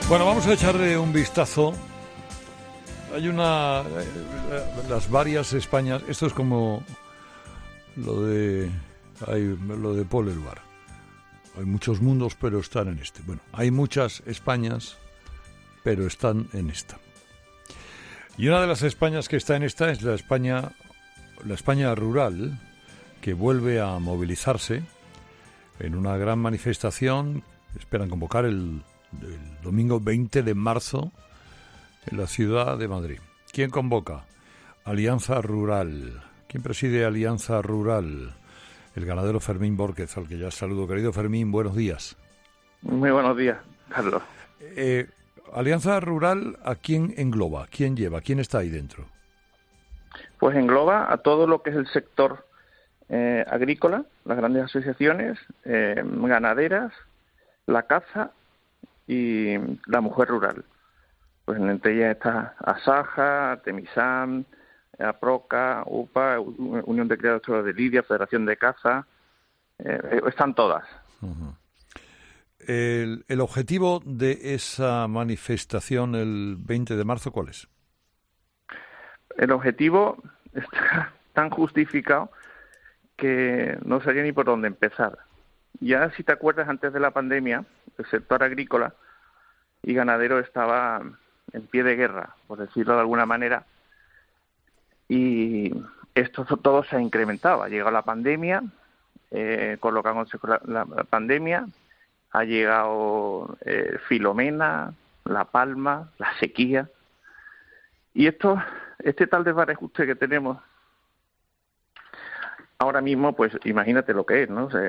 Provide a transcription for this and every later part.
Bueno, vamos a echarle un vistazo. Hay las varias Españas. Esto es como lo de Paul Eluard. Hay muchos mundos, pero están en este. Bueno, hay muchas Españas, pero están en esta. Y una de las Españas que está en esta es la España rural, que vuelve a movilizarse en una gran manifestación. Esperan convocar el domingo 20 de marzo en la ciudad de Madrid. ¿Quién convoca? Alianza Rural. ¿Quién preside Alianza Rural? El ganadero Fermín Bórquez, al que ya saludo. Querido Fermín, buenos días. Muy buenos días, Carlos. Alianza Rural, ¿a quién engloba? ¿Quién lleva? ¿Quién está ahí dentro? Pues engloba a todo lo que es el sector agrícola, las grandes asociaciones, ganaderas, la caza y la mujer rural. Pues entre ellas está Asaja, Artemisam, APROCA, UPA, Unión de Criadores de Lidia, Federación de Caza, están todas. Uh-huh. ¿El objetivo de esa manifestación el 20 de marzo cuál es? El objetivo está tan justificado que no sabía ni por dónde empezar. Ya, si te acuerdas, antes de la pandemia, el sector agrícola y ganadero estaba en pie de guerra, por decirlo de alguna manera, y esto todo se ha incrementado. Ha llegado la pandemia, con lo que ha consecuenciado la pandemia, ha llegado Filomena, La Palma, la sequía, y este tal desbarajuste que tenemos ahora mismo, pues imagínate lo que es, ¿no? O sea,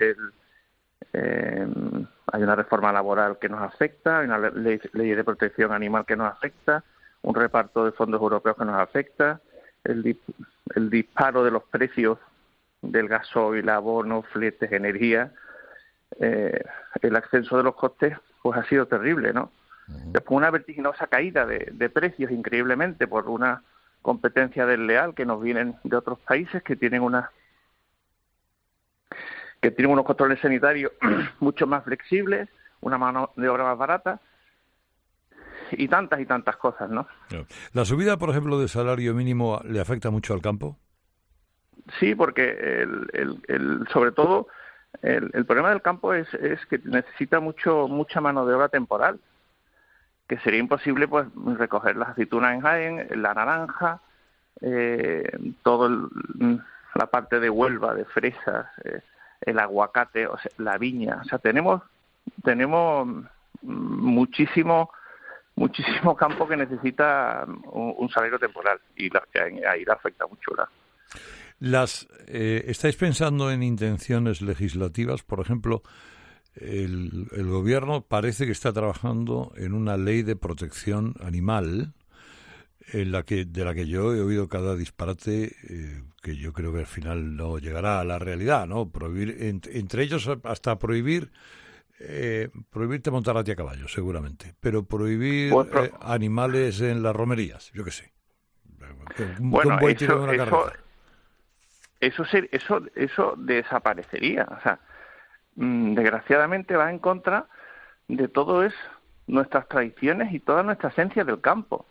hay una reforma laboral que nos afecta, hay una ley de protección animal que nos afecta, un reparto de fondos europeos que nos afecta, el disparo de los precios del gasoil, abonos, fletes, energía, el ascenso de los costes, pues ha sido terrible, ¿no? Después una vertiginosa caída de precios, increíblemente, por una competencia desleal que nos vienen de otros países que tienen unos controles sanitarios mucho más flexibles, una mano de obra más barata y tantas cosas, ¿no? ¿La subida, por ejemplo, del salario mínimo le afecta mucho al campo? Sí, porque sobre todo el problema del campo es que necesita mucha mano de obra temporal, que sería imposible pues recoger las aceitunas en Jaén, la naranja, la parte de Huelva, de fresas, el aguacate, o sea, la viña. O sea, tenemos muchísimo campo que necesita un salario temporal, y ahí le afecta mucho. ¿Estáis pensando en intenciones legislativas? Por ejemplo, el gobierno parece que está trabajando en una ley de protección animal, de la que yo he oído cada disparate, que yo creo que al final no llegará a la realidad, ¿no? Prohibir, entre ellos hasta prohibirte montar a ti a caballo, seguramente, pero prohibir animales en las romerías, yo qué sé. Bueno, eso desaparecería. O sea, desgraciadamente va en contra de todo nuestras tradiciones y toda nuestra esencia del campo,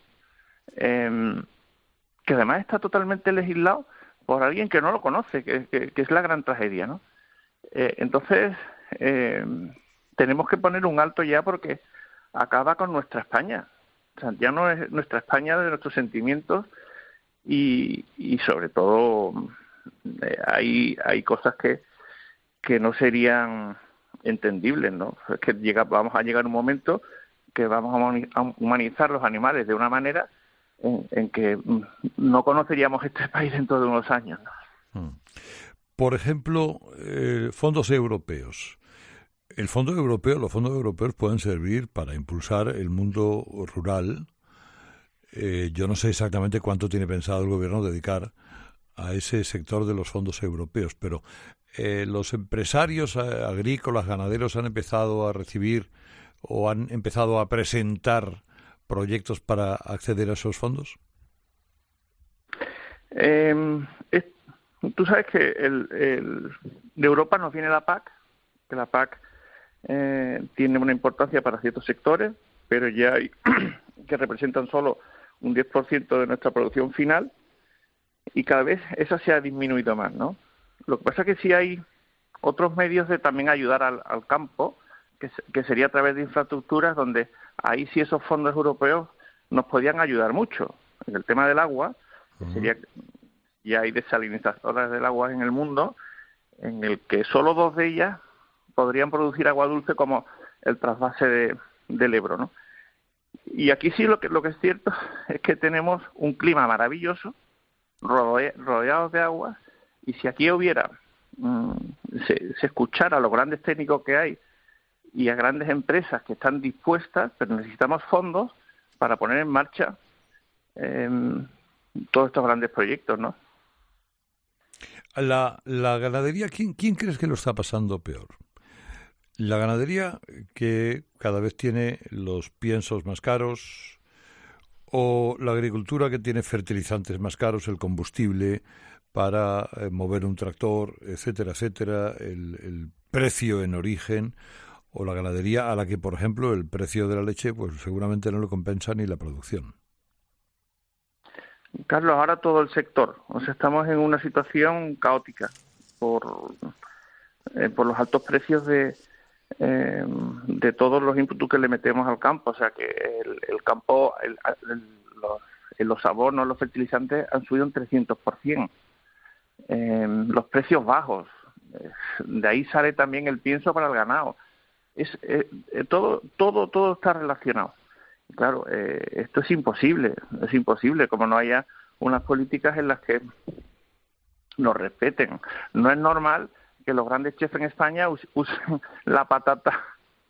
que además está totalmente legislado por alguien que no lo conoce, que es la gran tragedia, ¿no? Entonces, tenemos que poner un alto ya, porque acaba con nuestra España. O sea, ya no es nuestra España de nuestros sentimientos, y sobre todo hay cosas que no serían entendibles, ¿no? Es que vamos a llegar un momento que vamos a humanizar los animales de una manera en que no conoceríamos este país dentro de unos años, ¿no? Por ejemplo, fondos europeos. Los fondos europeos pueden servir para impulsar el mundo rural. Yo no sé exactamente cuánto tiene pensado el gobierno dedicar a ese sector de los fondos europeos, pero los empresarios agrícolas, ganaderos han empezado a recibir o han empezado a presentar proyectos para acceder a esos fondos. Tú sabes que de Europa nos viene la PAC, que la PAC tiene una importancia para ciertos sectores, pero ya hay que representan solo un 10% de nuestra producción final, y cada vez eso se ha disminuido más, ¿no? Lo que pasa es que sí hay otros medios de también ayudar al campo, que sería a través de infraestructuras, donde ahí sí esos fondos europeos nos podían ayudar mucho. En el tema del agua, que sería, ya hay desalinizadoras del agua en el mundo, en el que solo 2 de ellas podrían producir agua dulce, como el trasvase del Ebro, ¿no? Y aquí sí lo que es cierto es que tenemos un clima maravilloso, rodeados de agua, y si aquí hubiera, se escuchara a los grandes técnicos que hay y a grandes empresas que están dispuestas, pero necesitamos fondos para poner en marcha todos estos grandes proyectos, ¿no? La ganadería, ¿quién crees que lo está pasando peor? La ganadería, que cada vez tiene los piensos más caros, o la agricultura, que tiene fertilizantes más caros, el combustible para mover un tractor, etcétera, etcétera, el precio en origen, o la ganadería, a la que, por ejemplo, el precio de la leche pues seguramente no le compensa ni la producción. Carlos, ahora todo el sector. O sea, estamos en una situación caótica por los altos precios de todos los inputs que le metemos al campo. O sea, que el campo, los abonos, los fertilizantes han subido un 300%. Los precios bajos. De ahí sale también el pienso para el ganado. Todo está relacionado. Claro, esto es imposible, como no haya unas políticas en las que nos respeten. No es normal que los grandes chefs en España usen la patata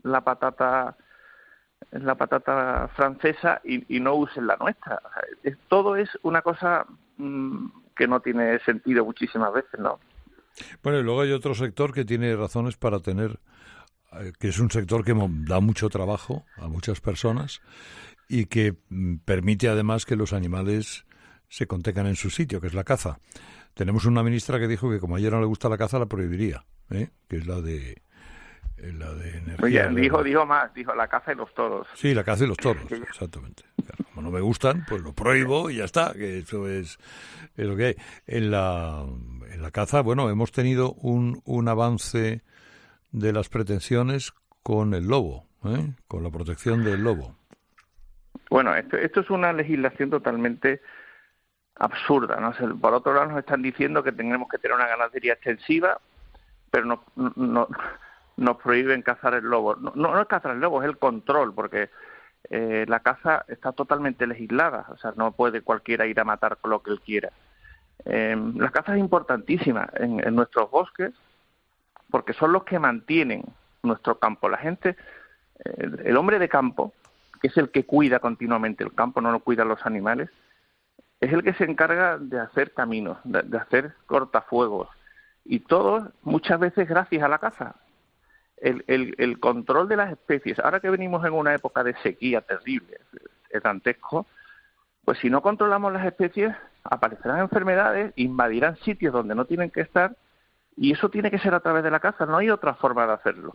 francesa y no usen la nuestra. O sea, todo es una cosa que no tiene sentido muchísimas veces, ¿no? Bueno, y luego hay otro sector que tiene razones para tener, que es un sector que da mucho trabajo a muchas personas y que permite además que los animales se contengan en su sitio, que es la caza. Tenemos una ministra que dijo que como a ella no le gusta la caza, la prohibiría, que es la de energía. Oye, dijo la caza y los toros. Sí, la caza y los toros, exactamente. Claro, como no me gustan, pues lo prohíbo y ya está, que eso es lo que hay. En la caza, bueno, hemos tenido un avance de las pretensiones con el lobo, con la protección del lobo. Bueno, esto es una legislación totalmente absurda, ¿no? O sea, por otro lado nos están diciendo que tenemos que tener una ganadería extensiva, pero nos prohíben cazar el lobo. No es cazar el lobo, es el control, porque la caza está totalmente legislada, o sea, no puede cualquiera ir a matar con lo que él quiera. La caza es importantísima en nuestros bosques, porque son los que mantienen nuestro campo. La gente, el hombre de campo, que es el que cuida continuamente el campo, no lo cuidan los animales, es el que se encarga de hacer caminos, de hacer cortafuegos, y todo muchas veces gracias a la caza. El control de las especies, ahora que venimos en una época de sequía terrible, es dantesco, pues si no controlamos las especies, aparecerán enfermedades, invadirán sitios donde no tienen que estar, y eso tiene que ser a través de la caza, no hay otra forma de hacerlo.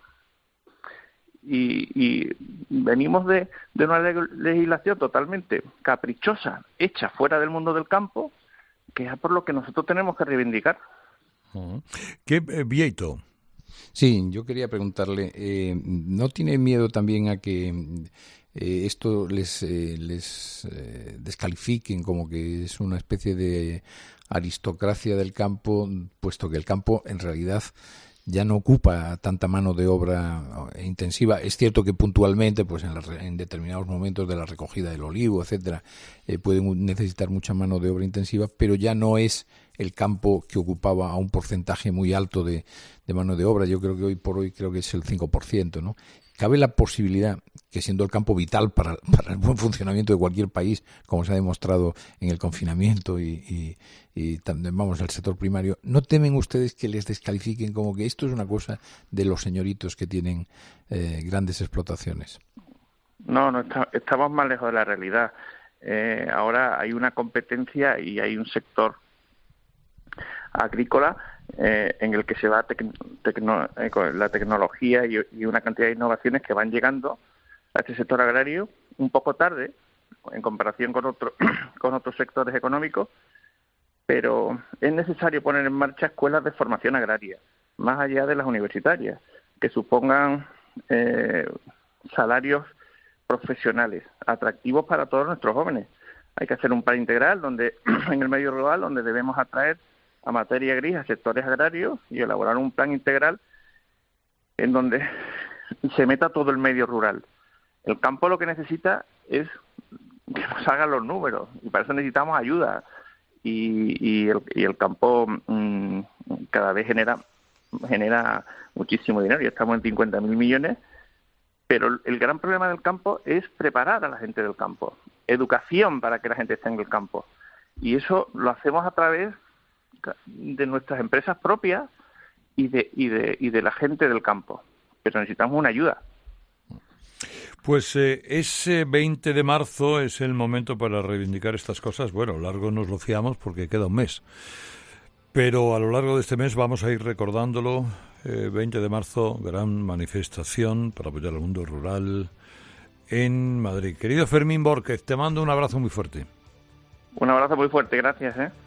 Y venimos de una legislación totalmente caprichosa, hecha fuera del mundo del campo, que es por lo que nosotros tenemos que reivindicar. ¿Qué, Vieito? Sí, yo quería preguntarle, ¿no tiene miedo también a que esto les descalifiquen como que es una especie de aristocracia del campo, puesto que el campo en realidad ya no ocupa tanta mano de obra intensiva? Es cierto que puntualmente, pues en determinados momentos de la recogida del olivo, etcétera, pueden necesitar mucha mano de obra intensiva, pero ya no es el campo que ocupaba a un porcentaje muy alto de mano de obra. Yo creo que hoy por hoy creo que es el 5%, ¿no? ¿Cabe la posibilidad que, siendo el campo vital para el buen funcionamiento de cualquier país, como se ha demostrado en el confinamiento y también, vamos, el sector primario, no temen ustedes que les descalifiquen como que esto es una cosa de los señoritos que tienen grandes explotaciones? No, estamos más lejos de la realidad. Ahora hay una competencia y hay un sector agrícola en el que se va la tecnología y una cantidad de innovaciones que van llegando a este sector agrario, un poco tarde en comparación con otros sectores económicos, pero es necesario poner en marcha escuelas de formación agraria, más allá de las universitarias, que supongan salarios profesionales atractivos para todos nuestros jóvenes. Hay que hacer un plan integral donde en el medio rural, donde debemos atraer a materia gris a sectores agrarios y elaborar un plan integral en donde se meta todo el medio rural. El campo lo que necesita es que nos hagan los números, y para eso necesitamos ayuda, y el campo cada vez genera muchísimo dinero, ya estamos en 50.000 millones, pero el gran problema del campo es preparar a la gente del campo, educación para que la gente esté en el campo, y eso lo hacemos a través de nuestras empresas propias y de la gente del campo, pero necesitamos una ayuda. Pues ese 20 de marzo es el momento para reivindicar estas cosas. Bueno, largo nos lo fiamos porque queda un mes. Pero a lo largo de este mes vamos a ir recordándolo. 20 de marzo, gran manifestación para apoyar al mundo rural en Madrid. Querido Fermín Borquez, te mando un abrazo muy fuerte. Un abrazo muy fuerte, gracias.